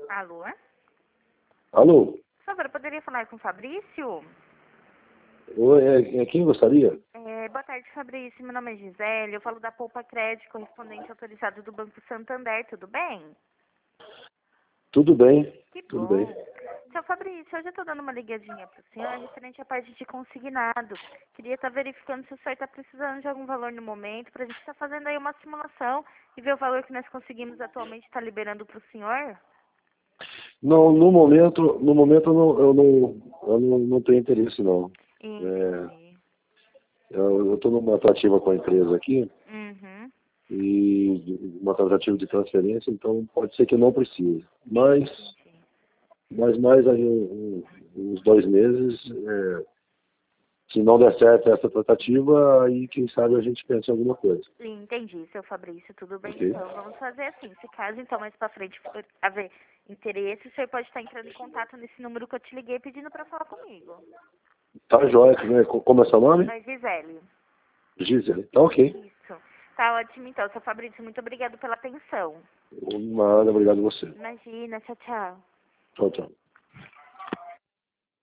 Alô? Alô? Por favor, eu poderia falar com o Fabrício? Oi, quem gostaria? Boa tarde, Fabrício. Meu nome é Gisele. Eu falo da Poupa Crédito, correspondente autorizado do Banco Santander. Tudo bem? Tudo bem, Que tudo bom. bem. Seu Fabrício, hoje eu estou dando uma ligadinha para o senhor referente à parte de consignado. Queria estar verificando se o senhor está precisando de algum valor no momento, para a gente estar fazendo aí uma simulação e ver o valor que nós conseguimos atualmente estar liberando para o senhor. Não, no momento eu não tenho interesse não. Entendi. Eu estou numa tratativa com a empresa aqui, Uhum. e uma tratativa de transferência, então pode ser que eu não precise. Mas mais aí uns 2 meses, se não der certo essa tratativa, aí quem sabe a gente pensa em alguma coisa. Entendi, seu Fabrício, tudo bem Ok? então. Vamos fazer assim, se caso então mais pra frente for haver interesse, o senhor pode estar entrando em contato nesse número que eu te liguei pedindo pra falar comigo. Tá jóia, né? Como é seu nome? É Gisele. Gisele. Tá ok. Isso. Tá ótimo então, seu Fabrício, muito obrigado pela atenção. Nada, obrigado a você. Imagina, tchau, tchau. Tchau, tchau.